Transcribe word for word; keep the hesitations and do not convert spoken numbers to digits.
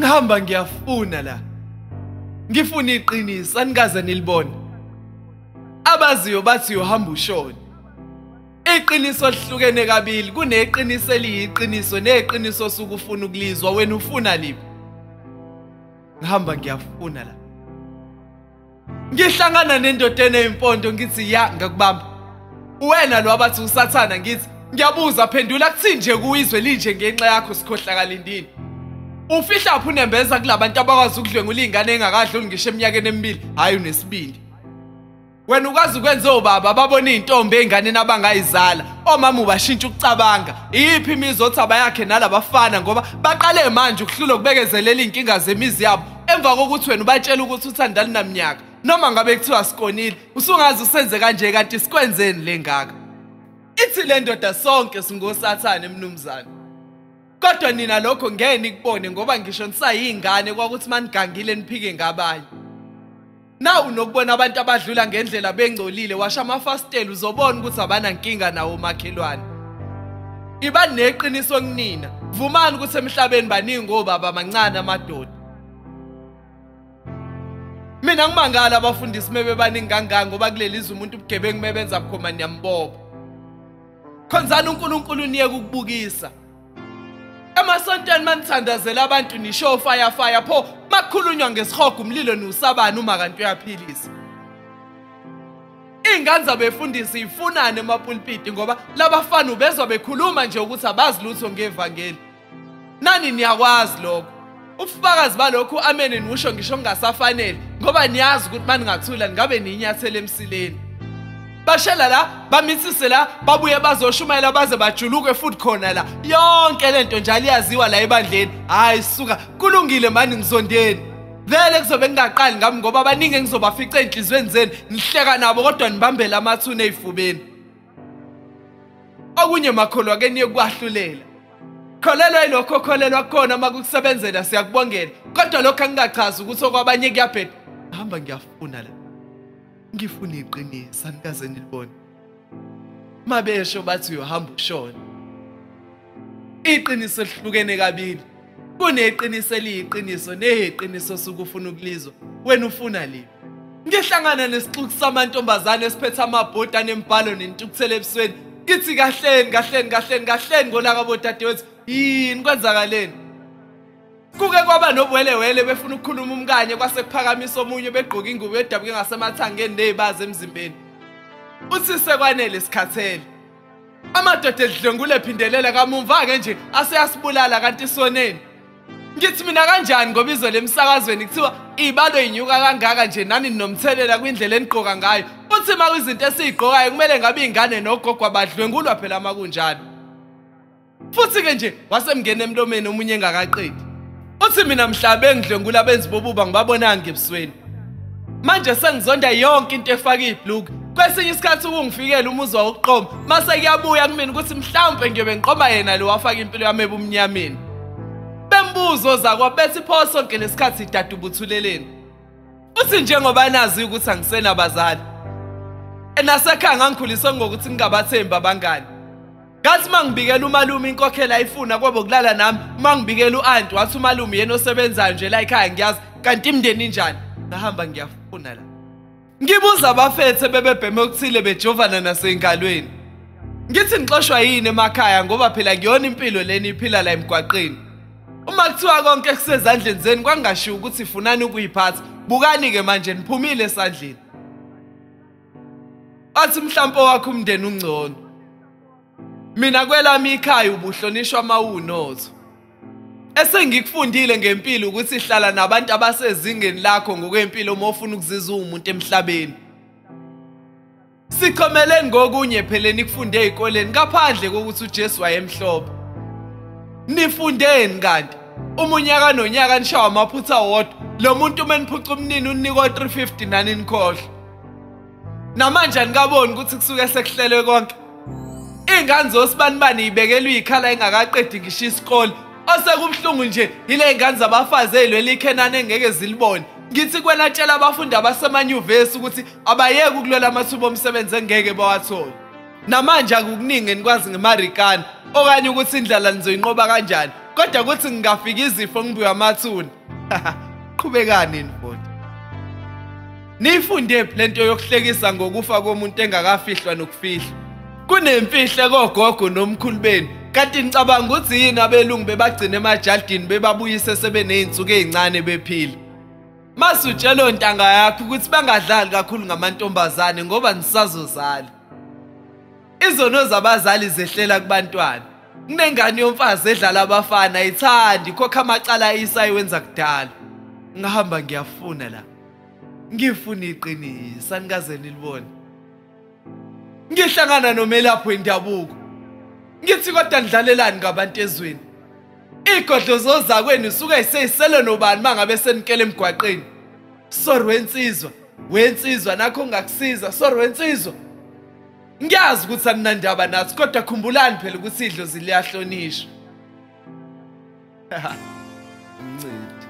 Ngihamba ngiyafuna la. Ngifuna iqiniso anikaze nilibone. Abaziyo bathi uhamba ushona. Iqiniso lihlukene kabili kuneqiniso eliyiqiniso neqiniso sokufuna ukulizwa wena ufuna liphi. Ngihamba ngiyafuna la. Ngihlangana nendoda eneyimpondo ngithi ya ngakubamba. Wena lo abathi usathana ngithi ngiyabuza phendula kuthi nje kuizwe linje ngenxa yakho sikhohlakala indini. Ufihla apho unembeza kulabantu abakwazi ukudlwengula izingane engakadluli ngisho eminyakeni emibili hayi unesibindi. Wena ukwazi ukwenza obaba babona izintombi ezingane nabangayizala omama ubashintsha ukucabanga iyiphi imizothi abayakhe nalabafana ngoba baqale manje ukuhlula ukubekezelela inkinga zemizi yabo emva kokuthi wena ubatshela ukuthi uthandana naminyaka noma ngabe kuthiwa sikonile usungazi usenze kanje kanti sikwenzeni lengaka. Ithi le ndoda sonke singosathane emnumzane. Kodwa nina lokho ngeke nikubone ngoba ngisho nisayingane kwakuthi manigangile niphike ngabanye. Na unokubona abantu abadlula ngendlela bengcolile washa amafastela uzobona ukuthi abana nkinga nawo makhelwane. Iba neqiniso kunina. Vumani ukuthi emhlabeni baningi ngobaba amancane amadoda. Mina ngimangala abafundisi mebe baningi kangaka ngoba kulelizwe umuntu ubugebengu mebenza bukhoma niyambobo. Khonzana uNkulunkulu niye ukubukisa. Emasontweni manithandazela abantu nisho fire fire pho makhulunywa ngesihogo umlilo nosabani uma kanti uyaphilisa. Ingane zabefundisi ifunane emapulpiti ngoba labafana ubezwa bekhuluma nje ukuthi abazi lutho ngevangeli. Nani niyakwazi lokho. Ubufakazi balokho amene niusho ngisho ngingasafanele ngoba niyazi ukuthi maningathula ngabe ninyathele emsileni. Bashela la bamithise la babuye bazoshumayela baze bajuluke futhi khona la yonke lento njalo iyaziwa la ebandleni hayi suka kulungile mani ngizondeni vele kuzobe ngingaqali ngami ngoba abaningi engizobafica enhlizweni zenu nihleka nabo kodwa nibambela amathuna ezifubeni okunye makholwa ke niye kwahlulela kholelwa ilokho kholelwa khona makukusebenzela siyakubongela kodwa lokho angingachaza ukuthi okwabanye kuyaphetha hamba ngiyafuna la. Ngifuna iqiniso anikaze nilibone. Mabesho bathi uhamba ushona. Iqiniso lihlukene kabili. Kuneqiniso eliyiqiniso neqiniso sokufuna ukulizwa. Wena ufuna liphi? Ngihlangana nesixuku samantombazane esiphethe amabhodi anembhalo nentukuthele ebusweni. Ngithi kahleni kahleni kahleni kahleni ngolaka bodadewethu. Yini kwenzakaleni? Kuke kwaba nobwelewele befuna ukukhuluma umkanye kwase kuphakamisa omunye begqoka ingubo edabuke ngasemathangeni nezibaza emzimbeni. Uthi sekwanele isikhathele. Amadoda edlengule ephindelela kamumva ke nje aseyasibulala kanti soneni. Ngithi mina kanjani ngoba izwe lemsakazweni kuthiwa ibalo inyuka kangaka nje nani nomthelela kwindlela enigqoka ngayo. Uthi ma izinto esizigqokayo kumele ngabe izingane nogogo abadlwengulwa phela makunjani. Futhi ke nje wasemngene emlomeni omunye engakaqedi. Uthi mina mhlabe engidlwengula benzi bobuba ngibabonanga ngebusweni. Manje sengizonda yonke into efaka ibhluk. Kwesinye isikhathi ukungifikela umuzwa wokuqoma mase kuyabuya kumina ukuthi mhlawumbe ngiyobe ngiqoma yena lo wafaka impilo yami ebumnyameni. Bembuzo zakwa bethi pho sonke lesikhathi idadubuthuleleni. Uthi njengoba nazi ukuthi angisena bazali. Enasekhaya ngangikhuliswe ngokuthi ngingabathemba abangani. Ngathi mangibikela umalume inkokhela ayifuna kwabo kulala nami mangibikela uAnti wathi umalume yena osebenzayo nje la ekhaya ngiyazi kanti imndeni injani ngahamba ngiyafuna la. Ngibuza abafethe bebebheme ukuthile bejovana nasengalweni. Ngithi ngixoshwa yini emakhaya ngoba phela kuyona impilo leni iphila la emgwaqeni. Uma kuthiwa konke kusezandleni zeni kwangashiya ukuthi ifunani ukuyiphatha bukani ke manje niphumile esandleni. Athi mhlampo wakho umndeni ungcono. Mina kwelami ikhaya ubuhlonishwa mawunotho. Esengikufundile ngempilo ukuthi ihlala nabantu abasezingeni lakho ngokwempilo uma ufuna ukuzizwa umuntu emhlabeni. Sikhomeleni ngokunye phela nikufunde ezikoleni ngaphandle kokuthi uJesu wayemhlophe. Nifundeni kanti umunyaka nonyaka nishawa amaphutha wodwa lo muntu meniphuca umnini unikwa three fifty nani nikhohle. Namanje anikaboni ukuthi kusuke sekuhlelwe konke. Ingane zosibanibani ibekelwe ikhala engakaqedi ngisho isikole osekubhlungu nje ile ingane zabafazi ezilwela ikhenane engeke zilibone. Ngithi kwena tshela abafundi abasemanyuvesi ukuthi abayeke ukulwela amathuba omsebenzi engeke bawathola. Namanje akukuningi nikwazi ngemarikana okanye ukuthi indlala nizoyinqoba kanjani kodwa ukuthi ngingafika izifo ngibuya amathuna Qhubekani mfowethu. Nifunde lento yokuhlekisa ngokufa komuntu engakafihlwa nokufihla. Kunemfihle kogogo nomkhulu beni. Kanti ngicabanga ukuthi yini abelungu bebagcina emajardini bebabuyise sebeneyinsuku ezincane bephila. Masutshela ontanga yakho ukuthi bangadlali kakhulu ngamantombazane ngoba nisazozala. Izono zabazali zehlela kubantwana. Kunengane yomfazi edlala abafana ayithandi khokha amacala ayisayiwenza kudala. Ngihamba ngiyafuna la. Ngifuna iqiniso anikaze nilibone. Ngihlangana nomelaphi wendabuko. Ngithi kodwa nidlalelani ngabantu ezweni. Igodlo zozakwenu suke iseyisele nobani mangabe senikele emgwaqeni. Sorry wensizwa, wensizwa nakho ngakusiza, sorry wensizwa. Ngiyazi ukuthi aninandaba nathi kodwa khumbulani phela ukuthi idlozi liyahlonishwa. Haha. Umncidi.